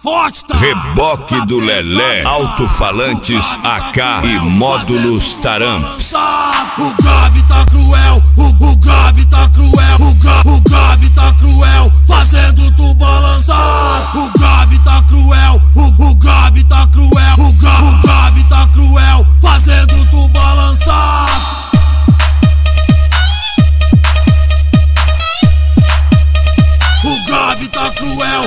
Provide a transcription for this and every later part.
forte, tá? Reboque do Lelé, alto-falantes AK e módulos Taramps. O grave tá cruel, o grave tá cruel, o grave tá cruel, fazendo tu balançar. O grave tá cruel, o grave tá cruel, o grave tá cruel, fazendo tu balançar. O grave tá cruel.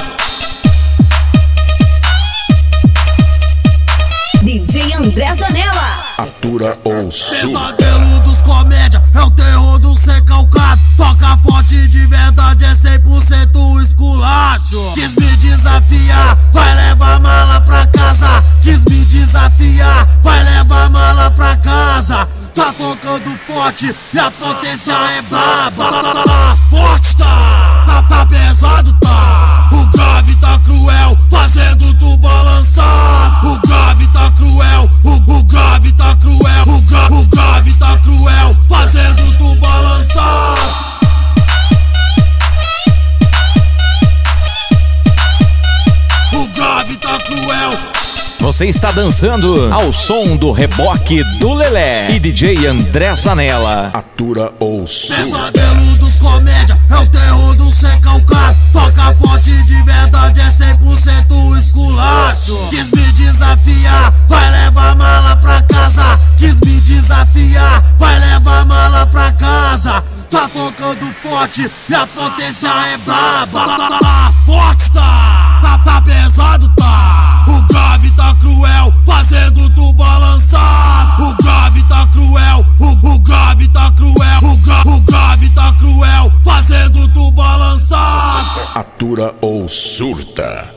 DJ André Zanella. Atura ou surta. Pesadelo dos comédia, é o terror do recalcado. Toca forte de verdade, é 100% esculacho. Quis me desafiar, vai levar mala pra casa. Quis me desafiar, vai levar mala pra casa. Tá tocando forte e a potência é braba. Forte tá pesado tá. O grave tá cruel, fazendo tu balançar. O grave tá cruel, o grave tá cruel, o grave tá cruel, fazendo tu balançar. O grave tá cruel. Você está dançando ao som do Reboque do Lelé e DJ André Zanella. Atura ou surta. Pesadelo dos comédia, é o terror do recalcado. Toca forte de verdade, é 100% esculacho. Quis me desafiar, vai levar mala pra casa. Quis me desafiar, vai levar mala pra casa. Tá tocando forte e a potência é braba. Forte tá pesado tá. O grave tá cruel, fazendo tu balançar. O grave tá cruel, o grave tá cruel, o grave tá cruel, fazendo tu balançar. Atura ou surta.